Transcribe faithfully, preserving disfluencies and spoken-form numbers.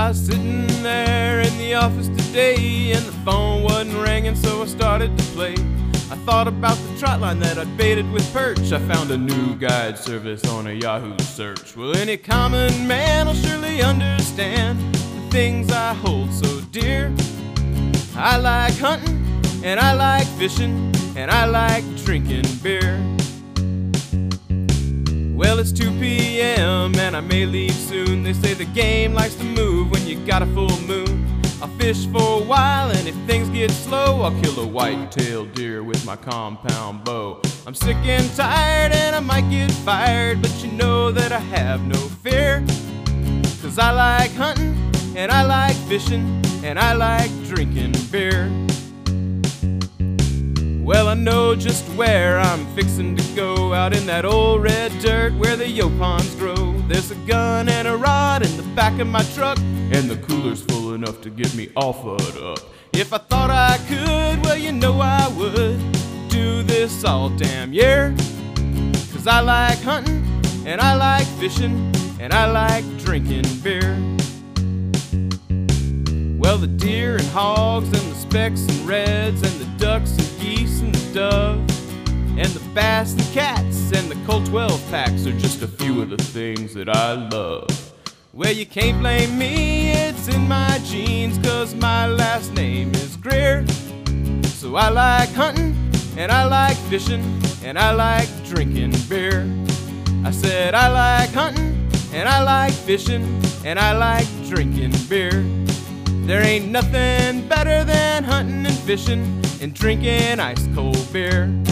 I was sitting there in the office today, and the phone wasn't ringing, so I started to play. I thought about the trot line that I'd baited with perch. I found a new guide service on a Yahoo search. Well, any common man will surely understand the things I hold so dear. I like hunting, and I like fishing, and I like drinking beer. Well, it's two p m and I may leave soon. They say the game likes to move when you got a full moon. I'll fish for a while, and if things get slow, I'll kill a white-tailed deer with my compound bow. I'm sick and tired, and I might get fired, but you know that I have no fear. 'Cause I like hunting, and I like fishing, and I like drinking beer. Well, I know just where I'm fixing to go, out in that old red dirt where the yopons grow. There's a gun and a rod in the back of my truck, and the cooler's full enough to get me all fud up. If I thought I could, well, you know I would do this all damn year. 'Cause I like hunting, and I like fishing, and I like drinking beer. Well, the deer and hogs and the specks and reds and the ducks and geese and the doves and the bass and cats and the Colt twelve packs are just a few of the things that I love. Well, you can't blame me, it's in my genes, 'cause my last name is Greer. So I like hunting, and I like fishing, and I like drinking beer. I said I like hunting, and I like fishing, and I like drinking beer. There ain't nothing better than hunting and fishing and drinking ice cold beer.